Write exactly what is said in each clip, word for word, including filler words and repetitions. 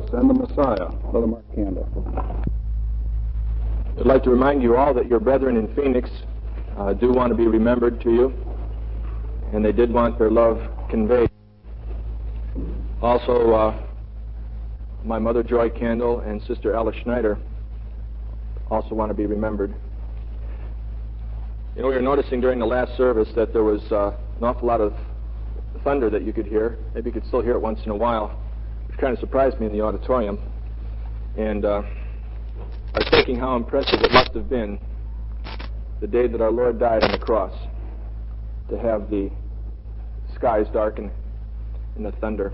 and the Messiah. Brother Mark Candle. I'd like to remind you all that your brethren in Phoenix uh, do want to be remembered to you, and they did want their love conveyed. Also, uh, my mother, Joy Candle, and Sister Ella Schneider also want to be remembered. You know, we were noticing during the last service that there was uh, an awful lot of thunder that you could hear. Maybe you could still hear it once in a while, which kind of surprised me in the auditorium. And uh, I was thinking how impressive it must have been the day that our Lord died on the cross, to have the skies darken and the thunder.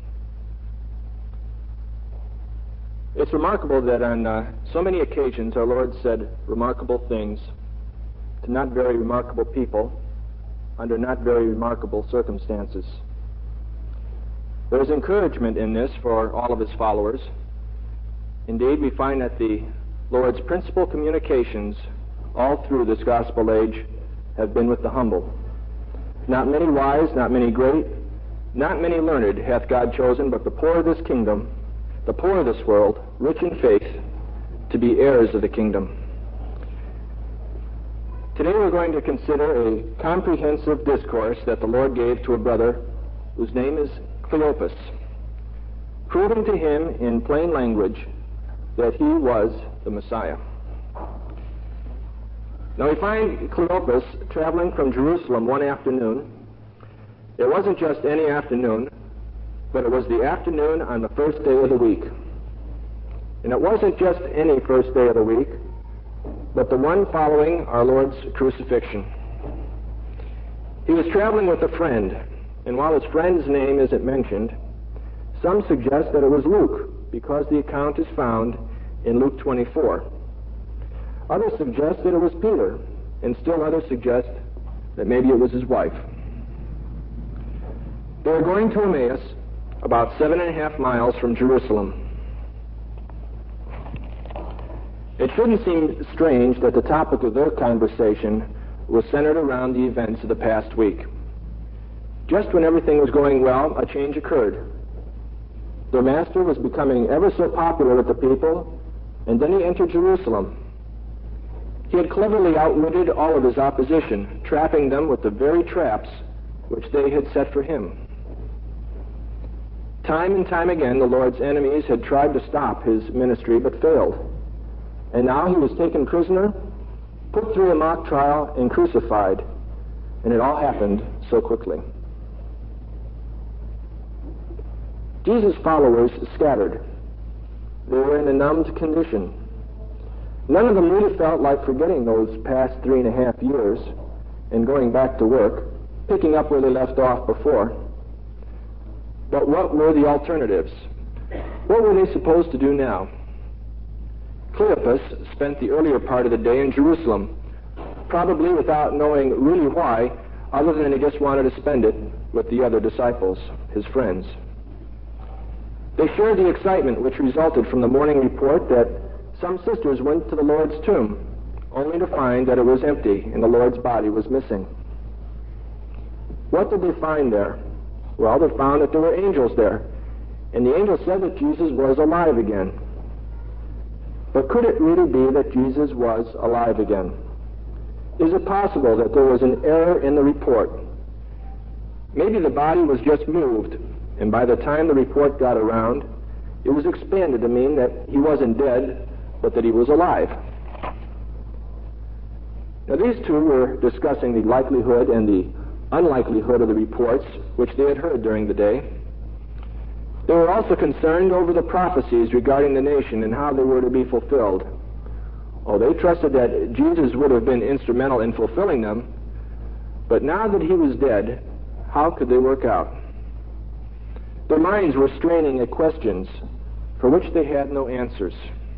It's remarkable that on uh, so many occasions our Lord said remarkable things to not very remarkable people under not very remarkable circumstances. There is encouragement in this for all of his followers. Indeed, we find that the Lord's principal communications all through this gospel age have been with the humble. Not many wise, not many great, not many learned hath God chosen, but the poor of this kingdom, the poor of this world, rich in faith, to be heirs of the kingdom. Today we're going to consider a comprehensive discourse that the Lord gave to a brother whose name is Cleopas, proving to him in plain language that he was the Messiah. Now we find Cleopas traveling from Jerusalem one afternoon. It wasn't just any afternoon, but it was the afternoon on the first day of the week. And it wasn't just any first day of the week, but the one following our Lord's crucifixion. He was traveling with a friend, and while his friend's name isn't mentioned, some suggest that it was Luke, because the account is found in Luke twenty-four. Others suggest that it was Peter, and still others suggest that maybe it was his wife. They were going to Emmaus, about seven and a half miles from Jerusalem. It shouldn't seem strange that the topic of their conversation was centered around the events of the past week. Just when everything was going well, a change occurred. Their master was becoming ever so popular with the people, and then he entered Jerusalem. He had cleverly outwitted all of his opposition, trapping them with the very traps which they had set for him. Time and time again, the Lord's enemies had tried to stop his ministry, but failed. And now he was taken prisoner, put through a mock trial, and crucified. And it all happened so quickly. Jesus' followers scattered. They were in a numbed condition. None of them really felt like forgetting those past three and a half years and going back to work, picking up where they left off before. But what were the alternatives? What were they supposed to do now? Cleopas spent the earlier part of the day in Jerusalem, probably without knowing really why, other than he just wanted to spend it with the other disciples, his friends. They shared the excitement which resulted from the morning report that some sisters went to the Lord's tomb, only to find that it was empty and the Lord's body was missing. What did they find there? Well, they found that there were angels there, and the angel said that Jesus was alive again. But could it really be that Jesus was alive again? Is it possible that there was an error in the report? Maybe the body was just moved, and by the time the report got around, it was expanded to mean that he wasn't dead, but that he was alive. Now these two were discussing the likelihood and the unlikelihood of the reports which they had heard during the day. They were also concerned over the prophecies regarding the nation and how they were to be fulfilled. Oh, they trusted that Jesus would have been instrumental in fulfilling them, but now that he was dead, how could they work out? Their minds were straining at questions for which they had no answers.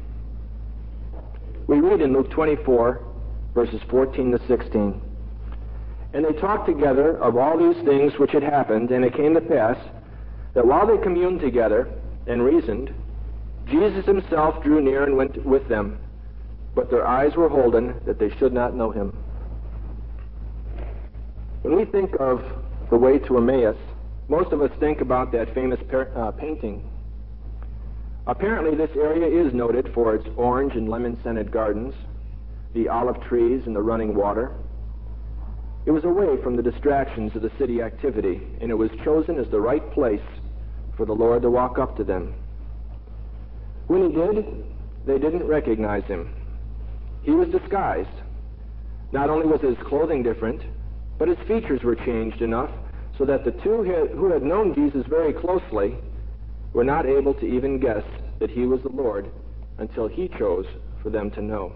We read in Luke twenty-four, verses fourteen to sixteen, "And they talked together of all these things which had happened, and it came to pass that while they communed together and reasoned, Jesus himself drew near and went with them, but their eyes were holden that they should not know him." When we think of the way to Emmaus, most of us think about that famous par- uh, painting Apparently, this area is noted for its orange and lemon-scented gardens, the olive trees, and the running water. It was away from the distractions of the city activity, and it was chosen as the right place for the Lord to walk up to them. When he did, they didn't recognize him. He was disguised. Not only was his clothing different, but his features were changed enough so that the two who had known Jesus very closely were not able to even guess that he was the Lord until he chose for them to know.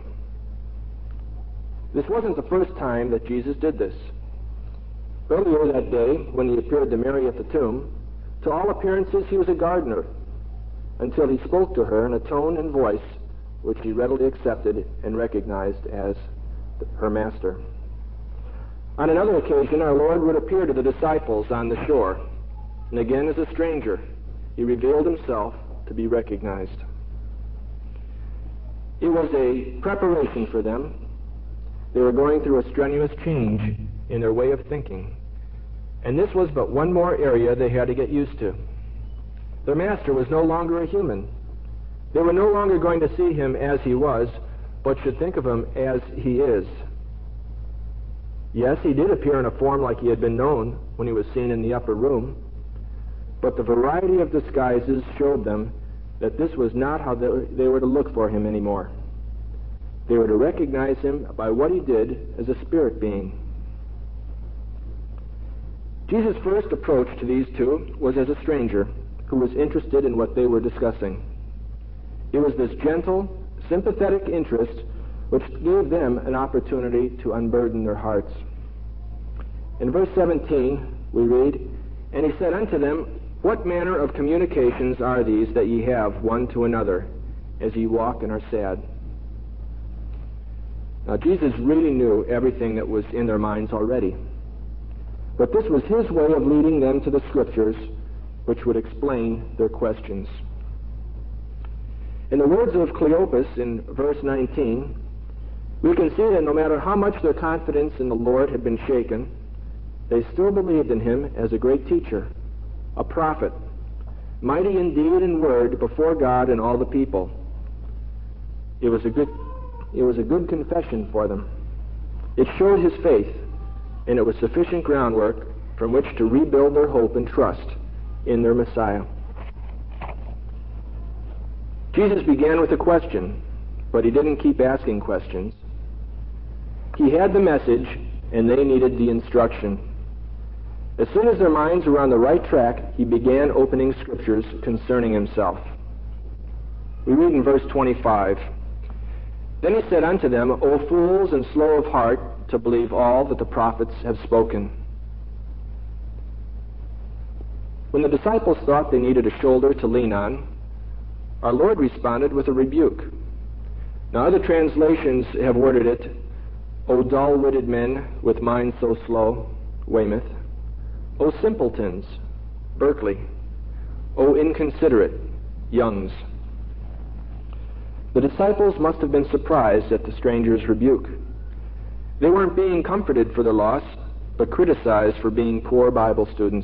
This wasn't the first time that Jesus did this. Earlier that day, when he appeared to Mary at the tomb, to all appearances he was a gardener, until he spoke to her in a tone and voice which she readily accepted and recognized as her master. On another occasion, our Lord would appear to the disciples on the shore, and again as a stranger, he revealed himself to be recognized. It was a preparation for them. They were going through a strenuous change in their way of thinking, and this was but one more area they had to get used to. Their master was no longer a human. They were no longer going to see him as he was, but should think of him as he is. Yes, he did appear in a form like he had been known when he was seen in the upper room, but the variety of disguises showed them that this was not how they were to look for him anymore. They were to recognize him by what he did as a spirit being. Jesus' first approach to these two was as a stranger who was interested in what they were discussing. It was this gentle, sympathetic interest which gave them an opportunity to unburden their hearts. In verse seventeen, we read, "And he said unto them, What manner of communications are these that ye have one to another, as ye walk and are sad?" Now, Jesus really knew everything that was in their minds already. But this was his way of leading them to the Scriptures, which would explain their questions. In the words of Cleopas in verse nineteen, we can see that no matter how much their confidence in the Lord had been shaken, they still believed in him as a great teacher, a prophet, mighty in deed and word before God and all the people. It was a good, it was a good confession for them. It showed his faith, and it was sufficient groundwork from which to rebuild their hope and trust in their Messiah. Jesus began with a question, but he didn't keep asking questions. He had the message, and they needed the instruction. As soon as their minds were on the right track, he began opening scriptures concerning himself. We read in verse twenty-five, "Then he said unto them, O fools and slow of heart, to believe all that the prophets have spoken." When the disciples thought they needed a shoulder to lean on, our Lord responded with a rebuke. Now, other translations have worded it, O dull-witted men with minds so slow, Weymouth. O simpletons, Berkeley. O inconsiderate, Young's. The disciples must have been surprised at the stranger's rebuke. They weren't being comforted for their loss, but criticized for being poor Bible students.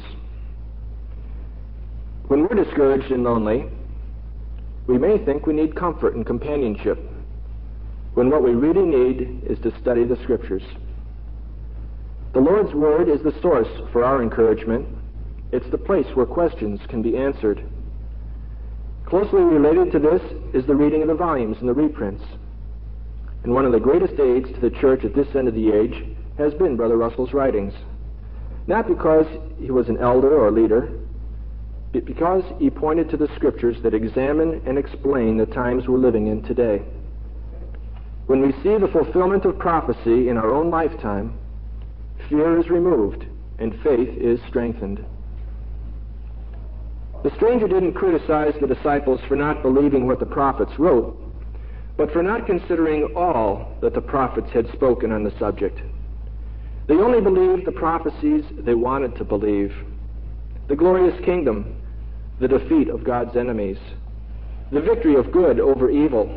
When we're discouraged and lonely, we may think we need comfort and companionship, when what we really need is to study the Scriptures. The Lord's Word is the source for our encouragement. It's the place where questions can be answered. Closely related to this is the reading of the volumes and the reprints. And one of the greatest aids to the church at this end of the age has been Brother Russell's writings. Not because he was an elder or leader, but because he pointed to the Scriptures that examine and explain the times we're living in today. When we see the fulfillment of prophecy in our own lifetime, fear is removed and faith is strengthened. The stranger didn't criticize the disciples for not believing what the prophets wrote, but for not considering all that the prophets had spoken on the subject. They only believed the prophecies they wanted to believe. The glorious kingdom, the defeat of God's enemies, the victory of good over evil.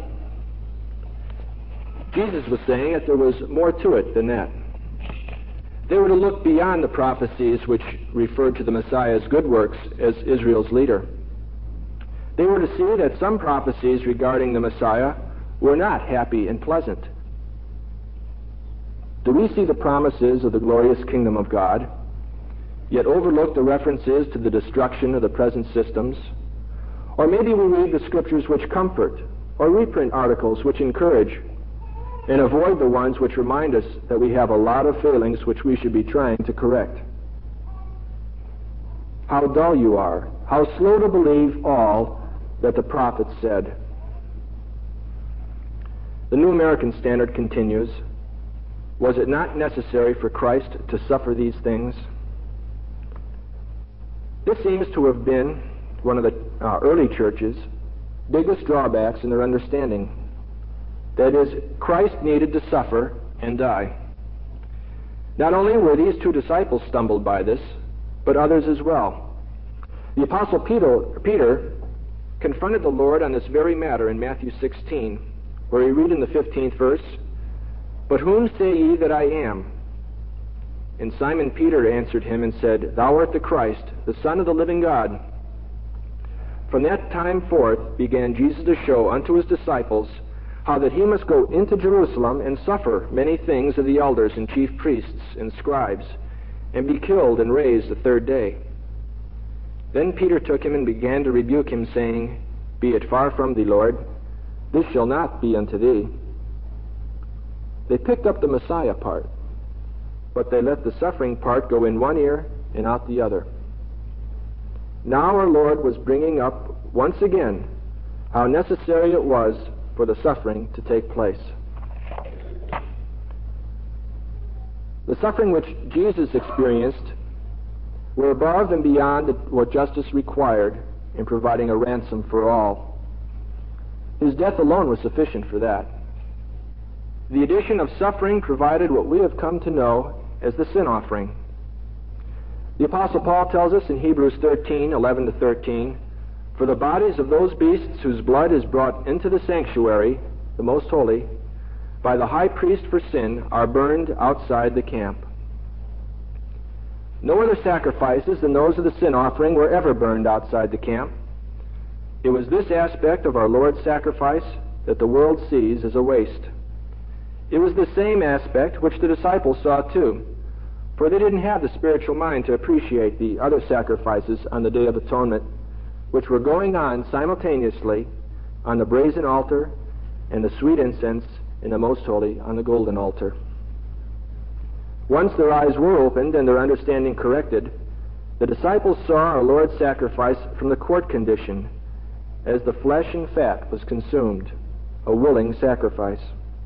Jesus was saying that there was more to it than that. They were to look beyond the prophecies which referred to the Messiah's good works as Israel's leader. They were to see that some prophecies regarding the Messiah were not happy and pleasant. Do we see the promises of the glorious kingdom of God, yet overlook the references to the destruction of the present systems? Or maybe we read the scriptures which comfort, or reprint articles which encourage, and avoid the ones which remind us that we have a lot of failings which we should be trying to correct. How dull you are, how slow to believe all that the prophets said. The New American Standard continues, was it not necessary for Christ to suffer these things? This seems to have been one of the uh, early church's biggest drawbacks in their understanding. That is, Christ needed to suffer and die. Not only were these two disciples stumbled by this, but others as well. The Apostle Peter, Peter confronted the Lord on this very matter in Matthew sixteen, where we read in the fifteenth verse, "But whom say ye that I am? And Simon Peter answered him and said, Thou art the Christ, the Son of the living God." From that time forth began Jesus to show unto his disciples how that he must go into Jerusalem and suffer many things of the elders and chief priests and scribes, and be killed and raised the third day. Then Peter took him and began to rebuke him, saying, Be it far from thee, Lord, this shall not be unto thee. They picked up the Messiah part, but they let the suffering part go in one ear and out the other. Now our Lord was bringing up once again how necessary it was for the suffering to take place. The suffering which Jesus experienced were above and beyond what justice required in providing a ransom for all. His death alone was sufficient for that. The addition of suffering provided what we have come to know as the sin offering. The Apostle Paul tells us in Hebrews thirteen, eleven to thirteen, For the bodies of those beasts whose blood is brought into the sanctuary, the most holy, by the high priest for sin, are burned outside the camp. No other sacrifices than those of the sin offering were ever burned outside the camp. It was this aspect of our Lord's sacrifice that the world sees as a waste. It was the same aspect which the disciples saw too, for they didn't have the spiritual mind to appreciate the other sacrifices on the Day of Atonement, which were going on simultaneously on the brazen altar and the sweet incense in the most holy on the golden altar. Once their eyes were opened and their understanding corrected, the disciples saw our Lord's sacrifice from the court condition, as the flesh and fat was consumed, a willing sacrifice.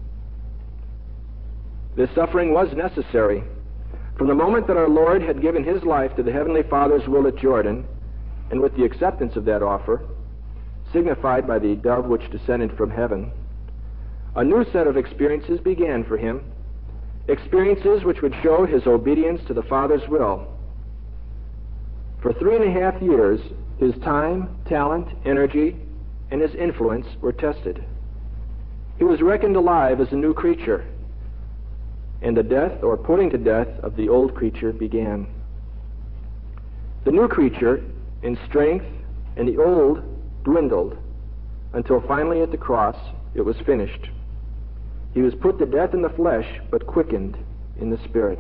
This suffering was necessary. From the moment that our Lord had given his life to the Heavenly Father's will at Jordan, and with the acceptance of that offer, signified by the dove which descended from heaven, a new set of experiences began for him, experiences which would show his obedience to the Father's will. For three and a half years, his time, talent, energy, and his influence were tested. He was reckoned alive as a new creature, and the death or putting to death of the old creature began. The new creature in strength and the old dwindled until finally at the cross it was finished. He was put to death in the flesh, but quickened in the spirit.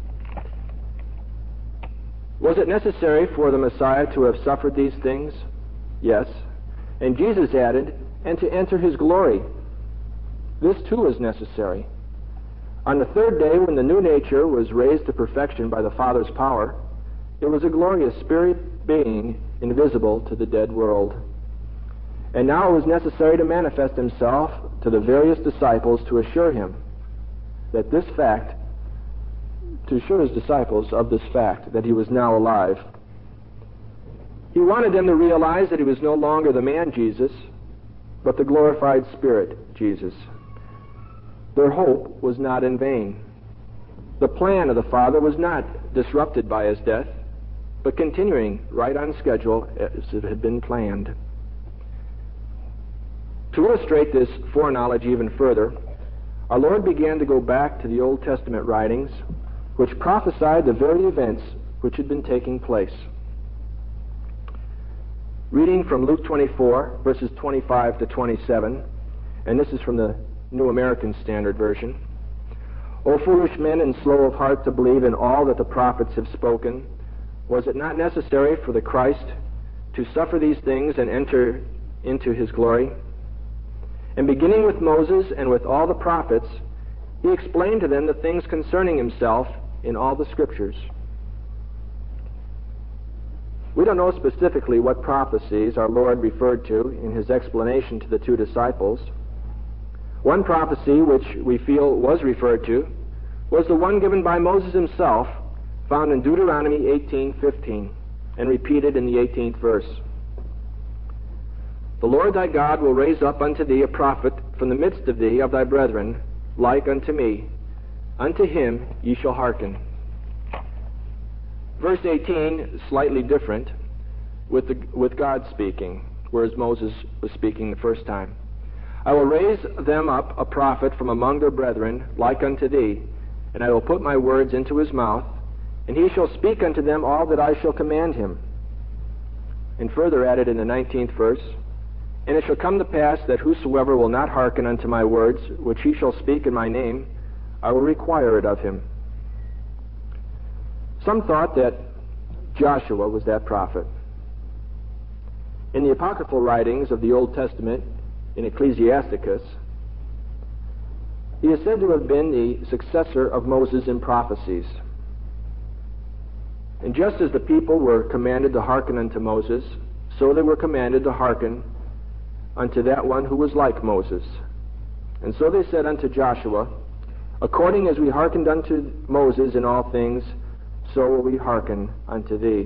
Was it necessary for the Messiah to have suffered these things? Yes. And Jesus added, and to enter his glory. This too is necessary. On the third day, when the new nature was raised to perfection by the Father's power, it was a glorious spirit being invisible to the dead world. And now it was necessary to manifest himself to the various disciples to assure him that this fact, to assure his disciples of this fact, that he was now alive. He wanted them to realize that he was no longer the man Jesus, but the glorified Spirit Jesus. Their hope was not in vain. The plan of the Father was not disrupted by his death, but continuing right on schedule as it had been planned. To illustrate this foreknowledge even further, our Lord began to go back to the Old Testament writings, which prophesied the very events which had been taking place. Reading from Luke twenty-four, verses twenty-five to twenty-seven, and this is from the New American Standard Version. O foolish men and slow of heart to believe in all that the prophets have spoken, was it not necessary for the Christ to suffer these things and enter into his glory? And beginning with Moses and with all the prophets, he explained to them the things concerning himself in all the Scriptures. We don't know specifically what prophecies our Lord referred to in his explanation to the two disciples. One prophecy which we feel was referred to was the one given by Moses himself, found in Deuteronomy eighteen fifteen, and repeated in the eighteenth verse. The Lord thy God will raise up unto thee a prophet from the midst of thee of thy brethren, like unto me. Unto him ye shall hearken. Verse eighteen, slightly different, with, the, with God speaking, whereas Moses was speaking the first time. I will raise them up a prophet from among their brethren, like unto thee, and I will put my words into his mouth, and he shall speak unto them all that I shall command him. And further added in the nineteenth verse, and it shall come to pass that whosoever will not hearken unto my words, which he shall speak in my name, I will require it of him. Some thought that Joshua was that prophet. In the apocryphal writings of the Old Testament, in Ecclesiasticus, he is said to have been the successor of Moses in prophecies. And just as the people were commanded to hearken unto Moses, so they were commanded to hearken unto that one who was like Moses. And so they said unto Joshua, according as we hearkened unto Moses in all things, so will we hearken unto thee.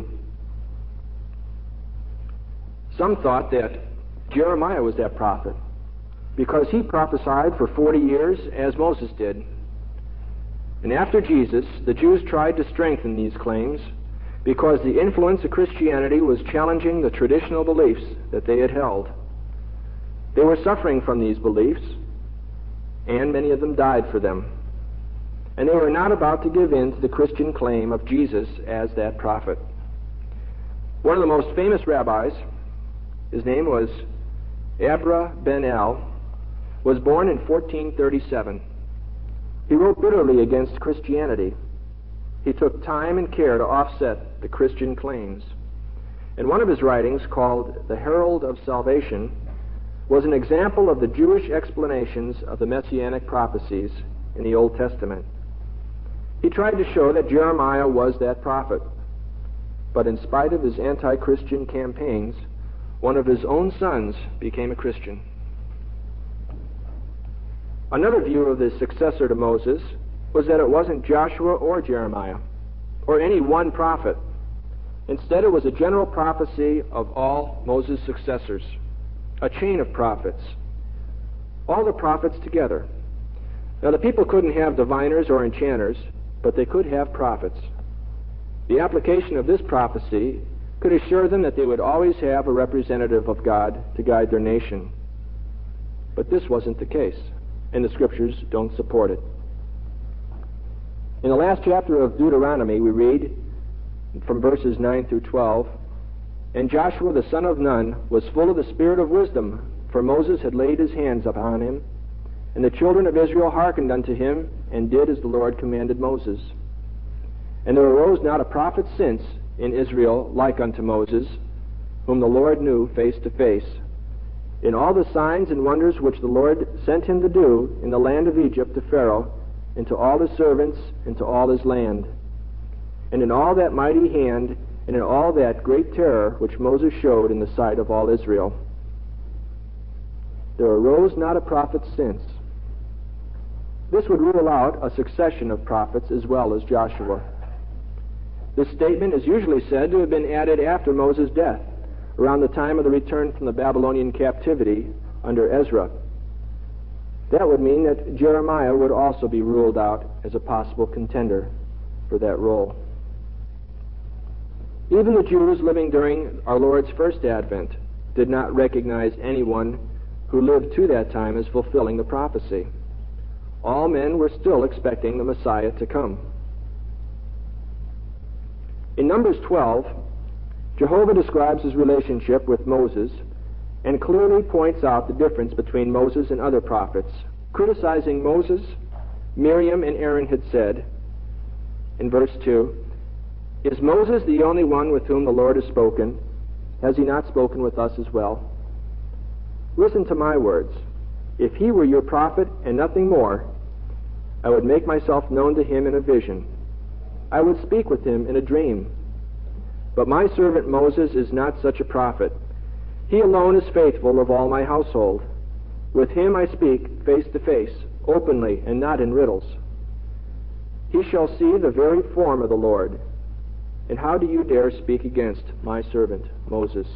Some thought that Jeremiah was that prophet, because he prophesied for forty years as Moses did. And after Jesus, the Jews tried to strengthen these claims because the influence of Christianity was challenging the traditional beliefs that they had held. They were suffering from these beliefs, and many of them died for them. And they were not about to give in to the Christian claim of Jesus as that prophet. One of the most famous rabbis, his name was Abra Ben El, was born in fourteen thirty-seven. He wrote bitterly against Christianity. He took time and care to offset the Christian claims. And one of his writings, called The Herald of Salvation, was an example of the Jewish explanations of the messianic prophecies in the Old Testament. He tried to show that Jeremiah was that prophet, but in spite of his anti-Christian campaigns, one of his own sons became a Christian. Another view of the successor to Moses was that it wasn't Joshua or Jeremiah, or any one prophet. Instead, it was a general prophecy of all Moses' successors, a chain of prophets, all the prophets together. Now, the people couldn't have diviners or enchanters, but they could have prophets. The application of this prophecy could assure them that they would always have a representative of God to guide their nation. But this wasn't the case, and the Scriptures don't support it. In the last chapter of Deuteronomy, we read from verses nine through twelve, and Joshua the son of Nun was full of the spirit of wisdom, for Moses had laid his hands upon him, and the children of Israel hearkened unto him, and did as the Lord commanded Moses. And there arose not a prophet since in Israel like unto Moses, whom the Lord knew face to face, in all the signs and wonders which the Lord sent him to do in the land of Egypt to Pharaoh, and to all his servants, and to all his land, and in all that mighty hand, and in all that great terror which Moses showed in the sight of all Israel. There arose not a prophet since. This would rule out a succession of prophets as well as Joshua. This statement is usually said to have been added after Moses' death, around the time of the return from the Babylonian captivity under Ezra. That would mean that Jeremiah would also be ruled out as a possible contender for that role. Even the Jews living during our Lord's first advent did not recognize anyone who lived to that time as fulfilling the prophecy. All men were still expecting the Messiah to come. In Numbers twelve, Jehovah describes his relationship with Moses and clearly points out the difference between Moses and other prophets. Criticizing Moses, Miriam and Aaron had said, in verse two, "Is Moses the only one with whom the Lord has spoken? Has he not spoken with us as well? Listen to my words. If he were your prophet and nothing more, I would make myself known to him in a vision. I would speak with him in a dream. But my servant Moses is not such a prophet. He alone is faithful of all my household. With him I speak face to face, openly, and not in riddles. He shall see the very form of the Lord. And how do you dare speak against my servant Moses?"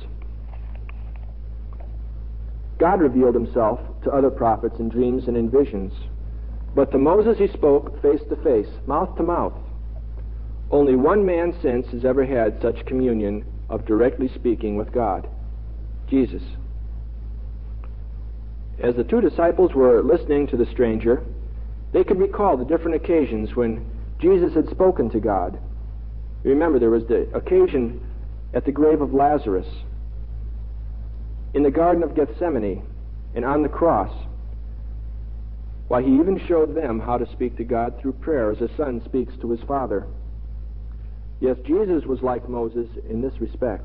God revealed himself to other prophets in dreams and in visions, but to Moses he spoke face to face, mouth to mouth. Only one man since has ever had such communion of directly speaking with God, Jesus. As the two disciples were listening to the stranger, they could recall the different occasions when Jesus had spoken to God. Remember, there was the occasion at the grave of Lazarus, in the Garden of Gethsemane, and on the cross. Why, he even showed them how to speak to God through prayer as a son speaks to his father. Yes, Jesus was like Moses in this respect.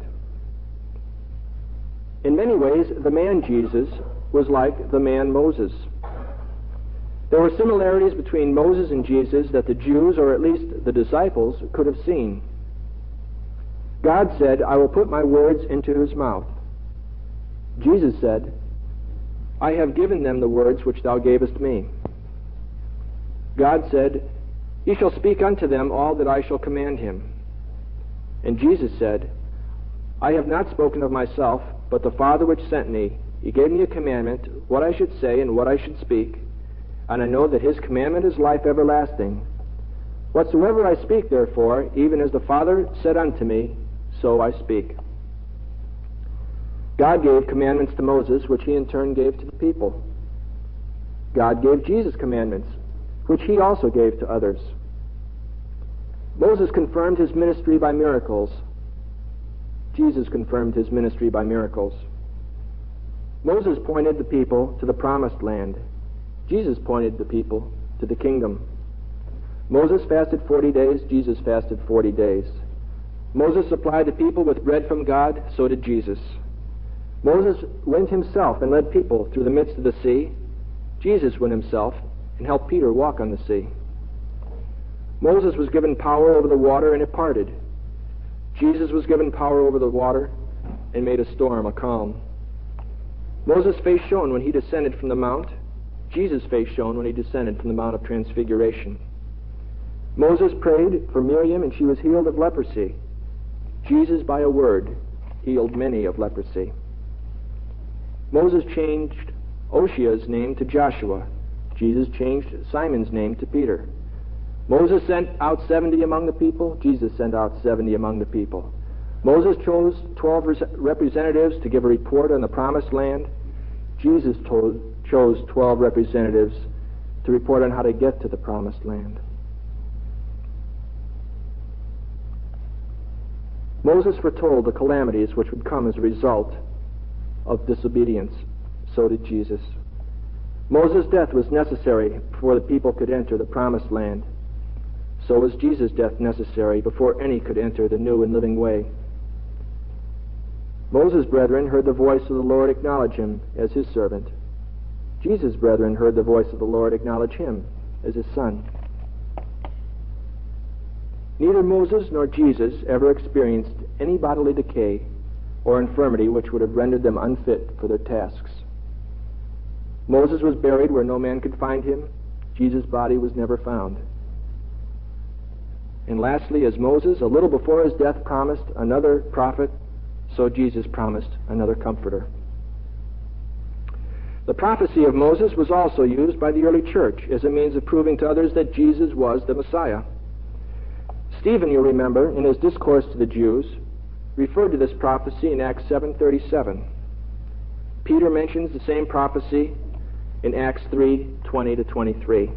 In many ways, the man Jesus was like the man Moses. There were similarities between Moses and Jesus that the Jews, or at least the disciples, could have seen. God said, "I will put my words into his mouth." Jesus said, "I have given them the words which thou gavest me." God said, "He shall speak unto them all that I shall command him." And Jesus said, "I have not spoken of myself, but the Father which sent me, he gave me a commandment, what I should say and what I should speak, and I know that his commandment is life everlasting. Whatsoever I speak, therefore, even as the Father said unto me, so I speak." God gave commandments to Moses, which he in turn gave to the people. God gave Jesus commandments, which he also gave to others. Moses confirmed his ministry by miracles. Jesus confirmed his ministry by miracles. Moses pointed the people to the promised land. Jesus pointed the people to the kingdom. Moses fasted forty days. Jesus fasted forty days. Moses supplied the people with bread from God. So did Jesus. Moses went himself and led people through the midst of the sea. Jesus went himself and helped Peter walk on the sea. Moses was given power over the water and it parted. Jesus was given power over the water and made a storm a calm. Moses' face shone when he descended from the mount. Jesus' face shone when he descended from the Mount of Transfiguration. Moses prayed for Miriam and she was healed of leprosy. Jesus, by a word, healed many of leprosy. Moses changed Oshia's name to Joshua. Jesus changed Simon's name to Peter. Moses sent out seventy among the people. Jesus sent out seventy among the people. Moses chose twelve representatives to give a report on the promised land. Jesus told, chose twelve representatives to report on how to get to the promised land. Moses foretold the calamities which would come as a result of disobedience. So did Jesus. Moses' death was necessary before the people could enter the promised land. So was Jesus' death necessary before any could enter the new and living way. Moses' brethren heard the voice of the Lord acknowledge him as his servant. Jesus' brethren heard the voice of the Lord acknowledge him as his son. Neither Moses nor Jesus ever experienced any bodily decay or infirmity which would have rendered them unfit for their tasks. Moses was buried where no man could find him. Jesus' body was never found. And lastly, as Moses, a little before his death, promised another prophet, so Jesus promised another comforter. The prophecy of Moses was also used by the early church as a means of proving to others that Jesus was the Messiah. Stephen, you remember, in his discourse to the Jews, referred to this prophecy in Acts seven thirty-seven. Peter mentions the same prophecy in Acts three twenty to twenty-three.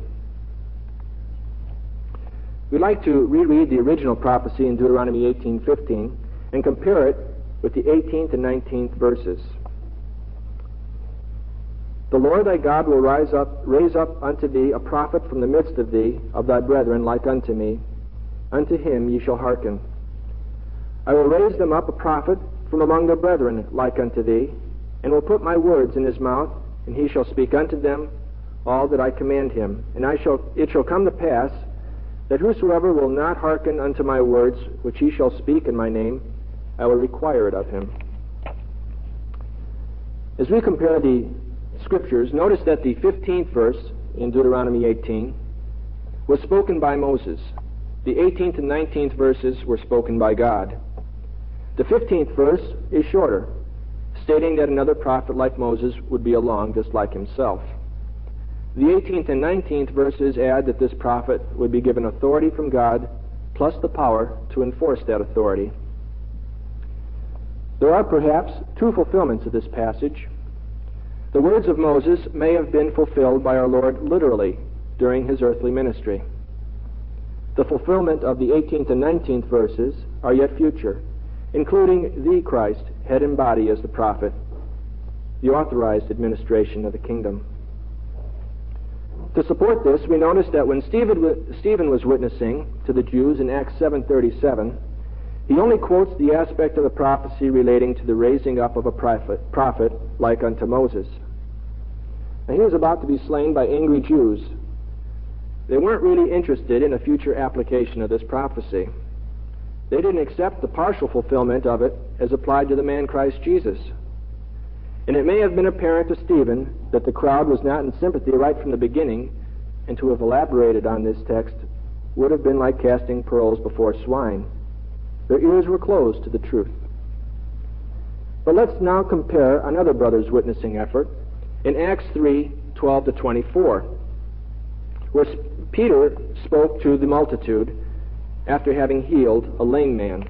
We'd like to reread the original prophecy in Deuteronomy eighteen fifteen and compare it with the eighteenth and nineteenth verses. The Lord thy God will rise up, raise up unto thee a prophet from the midst of thee, of thy brethren, like unto me. Unto him ye shall hearken. I will raise them up a prophet from among their brethren, like unto thee, and will put my words in his mouth, and he shall speak unto them all that I command him. And I shall, it shall come to pass, that whosoever will not hearken unto my words, which he shall speak in my name, I will require it of him. As we compare the Scriptures, notice that the fifteenth verse in Deuteronomy eighteen was spoken by Moses. The eighteenth and nineteenth verses were spoken by God. The fifteenth verse is shorter, stating that another prophet like Moses would be along just like himself. The eighteenth and nineteenth verses add that this prophet would be given authority from God, plus the power to enforce that authority. There are perhaps two fulfillments of this passage. The words of Moses may have been fulfilled by our Lord literally during his earthly ministry. The fulfillment of the eighteenth and nineteenth verses are yet future, including the Christ, head and body as the prophet, the authorized administration of the kingdom. To support this, we notice that when Stephen, Stephen was witnessing to the Jews in Acts seven thirty-seven, he only quotes the aspect of the prophecy relating to the raising up of a prophet, prophet like unto Moses. Now, he was about to be slain by angry Jews. They weren't really interested in a future application of this prophecy. They didn't accept the partial fulfillment of it as applied to the man Christ Jesus. And it may have been apparent to Stephen that the crowd was not in sympathy right from the beginning, and to have elaborated on this text would have been like casting pearls before swine. Their ears were closed to the truth. But let's now compare another brother's witnessing effort in Acts three twelve to twenty-four, where Peter spoke to the multitude after having healed a lame man.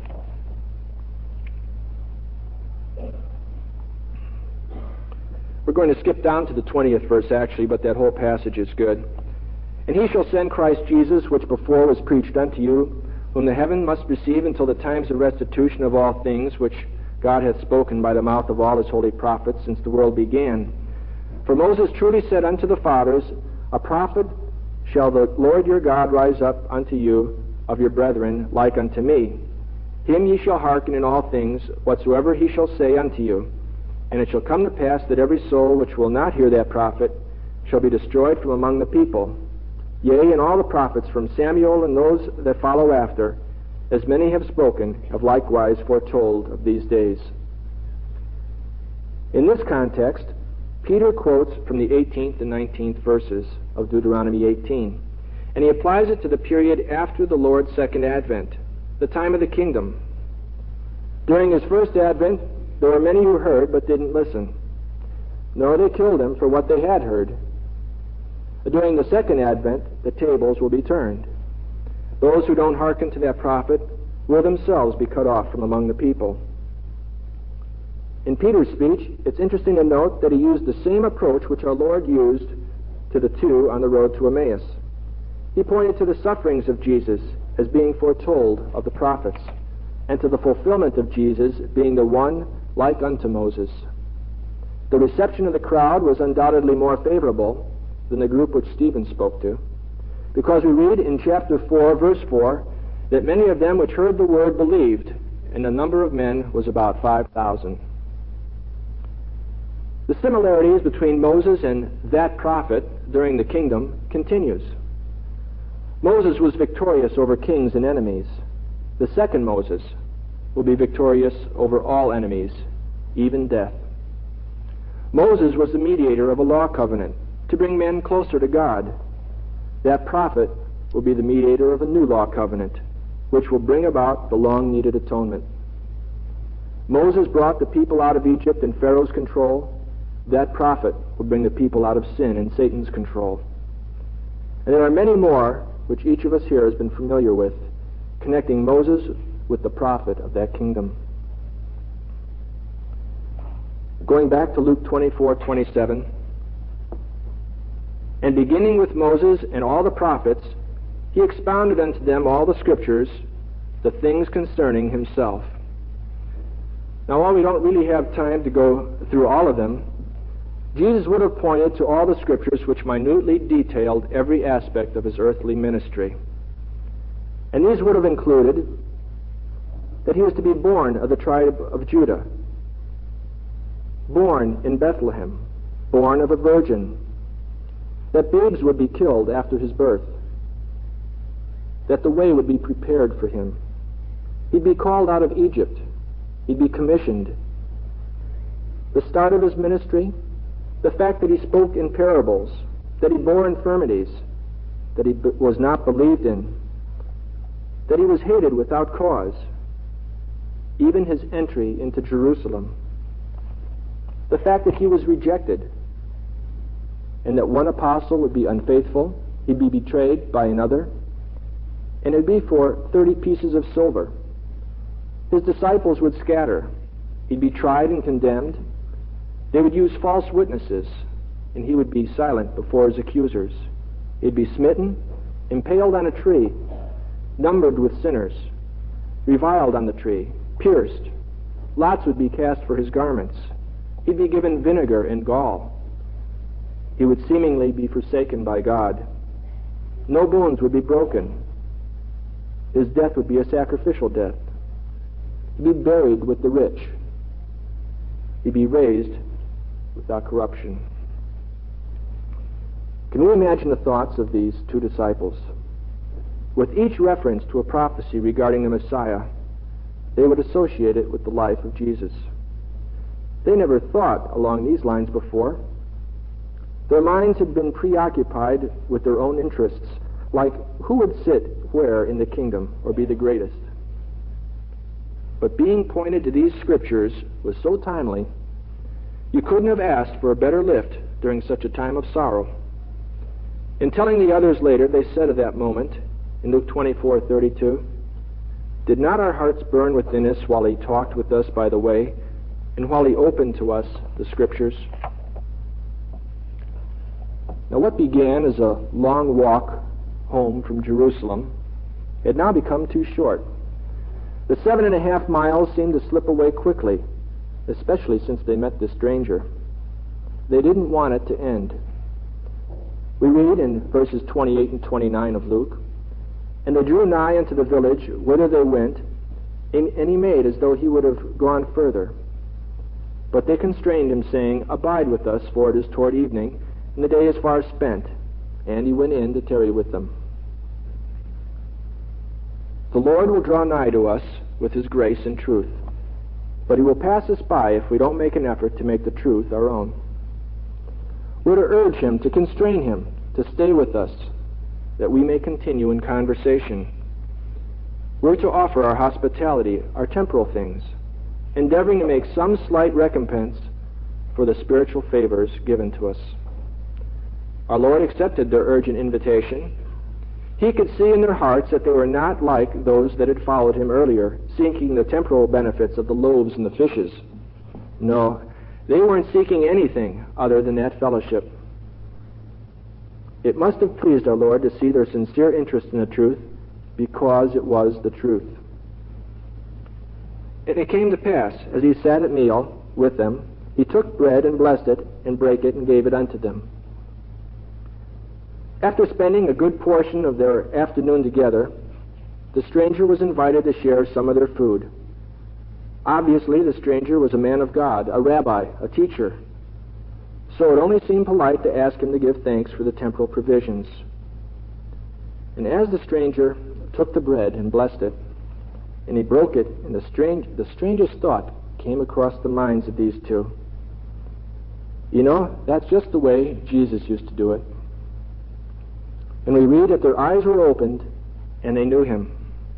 We're going to skip down to the twentieth verse, actually, but that whole passage is good. And he shall send Christ Jesus, which before was preached unto you, whom the heaven must receive until the times of restitution of all things, which God hath spoken by the mouth of all his holy prophets since the world began. For Moses truly said unto the fathers, a prophet shall the Lord your God rise up unto you of your brethren, like unto me. Him ye shall hearken in all things, whatsoever he shall say unto you. And it shall come to pass that every soul which will not hear that prophet shall be destroyed from among the people. Yea, and all the prophets from Samuel and those that follow after, as many have spoken, have likewise foretold of these days. In this context, Peter quotes from the eighteenth and nineteenth verses of Deuteronomy eighteen, and he applies it to the period after the Lord's second advent, the time of the kingdom. During his first advent, there were many who heard but didn't listen, nor they killed him for what they had heard. During the second advent, the tables will be turned. Those who don't hearken to that prophet will themselves be cut off from among the people. In Peter's speech, it's interesting to note that he used the same approach which our Lord used to the two on the road to Emmaus. He pointed to the sufferings of Jesus as being foretold of the prophets, and to the fulfillment of Jesus being the one like unto Moses. The reception of the crowd was undoubtedly more favorable than the group which Stephen spoke to, because we read in chapter four, verse four, that many of them which heard the word believed, and the number of men was about five thousand. The similarities between Moses and that prophet during the kingdom continues. Moses was victorious over kings and enemies. The second Moses will be victorious over all enemies, even death. Moses was the mediator of a law covenant to bring men closer to God. That prophet will be the mediator of a new law covenant, which will bring about the long-needed atonement. Moses brought the people out of Egypt in Pharaoh's control. That prophet will bring the people out of sin and Satan's control. And there are many more which each of us here has been familiar with, connecting Moses with the prophet of that kingdom. Going back to Luke twenty-four twenty-seven, and beginning with Moses and all the prophets, he expounded unto them all the scriptures, the things concerning himself. Now, while we don't really have time to go through all of them, Jesus would have pointed to all the scriptures which minutely detailed every aspect of his earthly ministry. And these would have included that he was to be born of the tribe of Judah, born in Bethlehem, born of a virgin, that babes would be killed after his birth, that the way would be prepared for him. He'd be called out of Egypt. He'd be commissioned. The start of his ministry, the fact that he spoke in parables, that he bore infirmities, that he b- was not believed in, that he was hated without cause, even his entry into Jerusalem, the fact that he was rejected, and that one apostle would be unfaithful, he'd be betrayed by another, and it would be for thirty pieces of silver. His disciples would scatter. He'd be tried and condemned. They would use false witnesses, and he would be silent before his accusers. He'd be smitten, impaled on a tree, numbered with sinners, reviled on the tree, pierced. Lots would be cast for his garments. He'd be given vinegar and gall. He would seemingly be forsaken by God. No bones would be broken. His death would be a sacrificial death. He'd be buried with the rich. He'd be raised without corruption. Can you imagine the thoughts of these two disciples? With each reference to a prophecy regarding the Messiah, they would associate it with the life of Jesus. They never thought along these lines before. Their minds had been preoccupied with their own interests, like who would sit where in the kingdom or be the greatest. But being pointed to these scriptures was so timely, you couldn't have asked for a better lift during such a time of sorrow. In telling the others later, they said of that moment in Luke twenty-four thirty-two, "Did not our hearts burn within us while he talked with us by the way, and while he opened to us the scriptures?" Now, what began as a long walk home from Jerusalem had now become too short. The seven and a half miles seemed to slip away quickly, especially since they met this stranger. They didn't want it to end. We read in verses twenty-eight and twenty-nine of Luke, "And they drew nigh unto the village whither they went, and, and he made as though he would have gone further. But they constrained him, saying, Abide with us, for it is toward evening, and the day is far spent. And he went in to tarry with them." The Lord will draw nigh to us with his grace and truth, but he will pass us by if we don't make an effort to make the truth our own. We're to urge him, to constrain him, to stay with us, that we may continue in conversation. We're to offer our hospitality, our temporal things, endeavoring to make some slight recompense for the spiritual favors given to us. Our Lord accepted their urgent invitation. He could see in their hearts that they were not like those that had followed him earlier, seeking the temporal benefits of the loaves and the fishes. No, they weren't seeking anything other than that fellowship. It must have pleased our Lord to see their sincere interest in the truth, because it was the truth. And it came to pass, as he sat at meal with them, he took bread and blessed it, and brake it, and gave it unto them. After spending a good portion of their afternoon together, the stranger was invited to share some of their food. Obviously, the stranger was a man of God, a rabbi, a teacher. So it only seemed polite to ask him to give thanks for the temporal provisions. And as the stranger took the bread and blessed it, and he broke it, and the, strange, the strangest thought came across the minds of these two. You know, that's just the way Jesus used to do it. And we read that their eyes were opened and they knew him.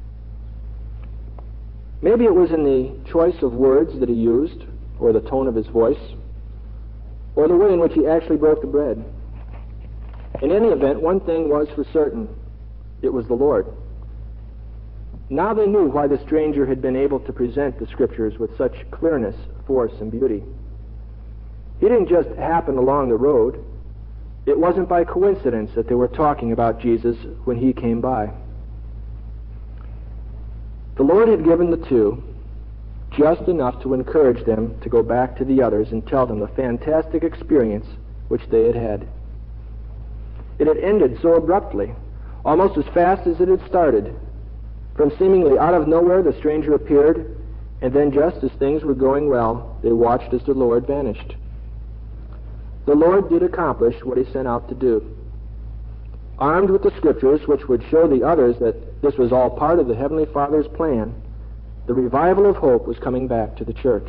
Maybe it was in the choice of words that he used, or the tone of his voice, or the way in which he actually broke the bread. In any event, one thing was for certain. It was the Lord. Now they knew why the stranger had been able to present the scriptures with such clearness, force, and beauty. He didn't just happen along the road. It wasn't by coincidence that they were talking about Jesus when he came by. The Lord had given the two just enough to encourage them to go back to the others and tell them the fantastic experience which they had had. It had ended so abruptly, almost as fast as it had started. From seemingly out of nowhere, the stranger appeared, and then just as things were going well, they watched as the Lord vanished. The Lord did accomplish what he sent out to do. Armed with the Scriptures, which would show the others that this was all part of the Heavenly Father's plan, the revival of hope was coming back to the church.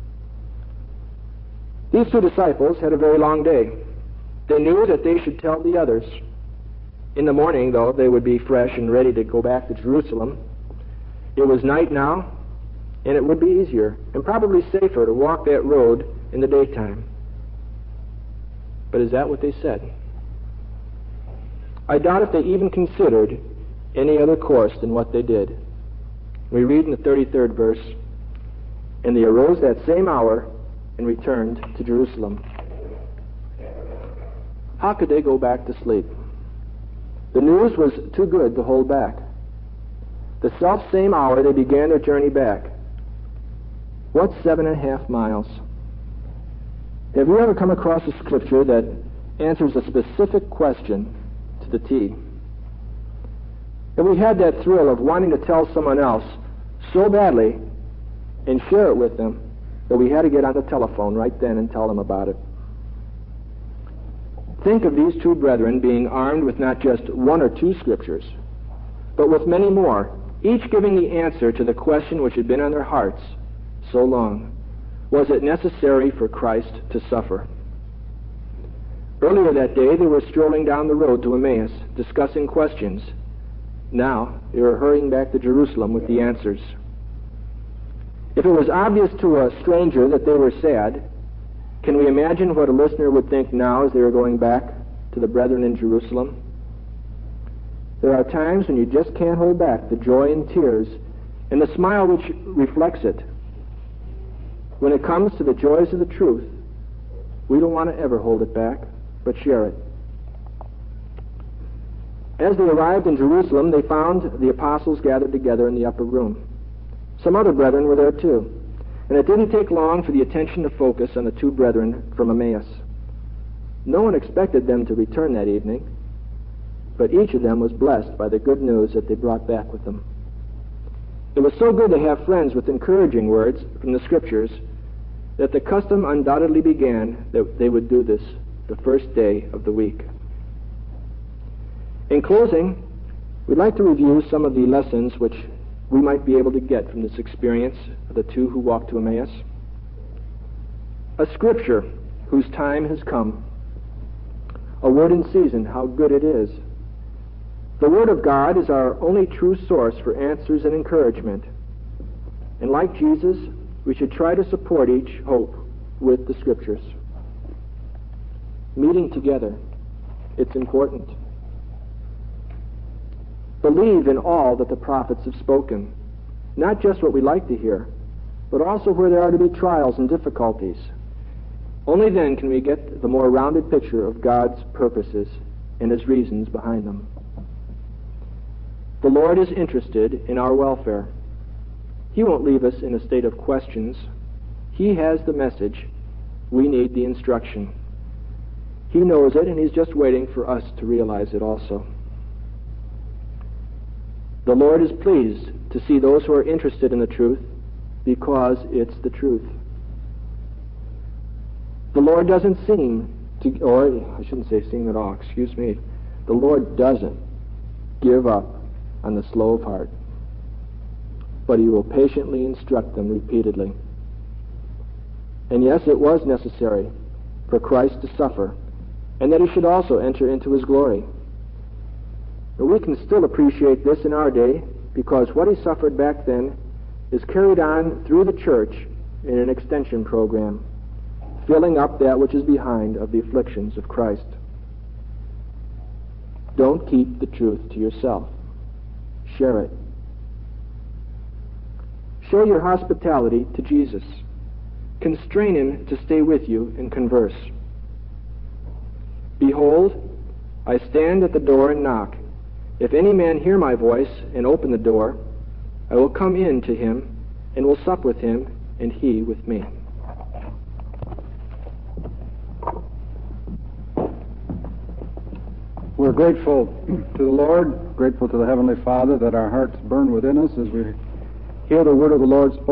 These two disciples had a very long day. They knew that they should tell the others. In the morning, though, they would be fresh and ready to go back to Jerusalem. It was night now, and it would be easier and probably safer to walk that road in the daytime. But is that what they said? I doubt if they even considered any other course than what they did. We read in the thirty-third verse, "And they arose that same hour and returned to Jerusalem." How could they go back to sleep? The news was too good to hold back. The self-same hour they began their journey back. What's seven and a half miles? Have you ever come across a scripture that answers a specific question to the T? Have we had that thrill of wanting to tell someone else so badly and share it with them that we had to get on the telephone right then and tell them about it? Think of these two brethren being armed with not just one or two scriptures, but with many more, each giving the answer to the question which had been on their hearts so long. Was it necessary for Christ to suffer? Earlier that day, they were strolling down the road to Emmaus, discussing questions. Now, they were hurrying back to Jerusalem with the answers. If it was obvious to a stranger that they were sad, can we imagine what a listener would think now as they were going back to the brethren in Jerusalem? There are times when you just can't hold back the joy and tears and the smile which reflects it. When it comes to the joys of the truth, we don't want to ever hold it back, but share it. As they arrived in Jerusalem, they found the apostles gathered together in the upper room. Some other brethren were there too, and it didn't take long for the attention to focus on the two brethren from Emmaus. No one expected them to return that evening, but each of them was blessed by the good news that they brought back with them. It was so good to have friends with encouraging words from the Scriptures that the custom undoubtedly began that they would do this the first day of the week. In closing, we'd like to review some of the lessons which we might be able to get from this experience of the two who walked to Emmaus. A scripture whose time has come. A word in season, how good it is. The Word of God is our only true source for answers and encouragement. And like Jesus, we should try to support each hope with the Scriptures. Meeting together, it's important. Believe in all that the prophets have spoken, not just what we like to hear, but also where there are to be trials and difficulties. Only then can we get the more rounded picture of God's purposes and His reasons behind them. The Lord is interested in our welfare. He won't leave us in a state of questions. He has the message. We need the instruction. He knows it, and He's just waiting for us to realize it also. The Lord is pleased to see those who are interested in the truth because it's the truth. The Lord doesn't seem to, or I shouldn't say seem at all, excuse me. The Lord doesn't give up on the slow of heart, but He will patiently instruct them repeatedly. And yes, it was necessary for Christ to suffer, and that He should also enter into His glory. But we can still appreciate this in our day because what He suffered back then is carried on through the church in an extension program, filling up that which is behind of the afflictions of Christ. Don't keep the truth to yourself. Share it. Show your hospitality to Jesus. Constrain Him to stay with you and converse. Behold, I stand at the door and knock. If any man hear my voice and open the door, I will come in to him and will sup with him, and he with me. We're grateful to the Lord, grateful to the Heavenly Father that our hearts burn within us as we hear the word of the Lord spoken.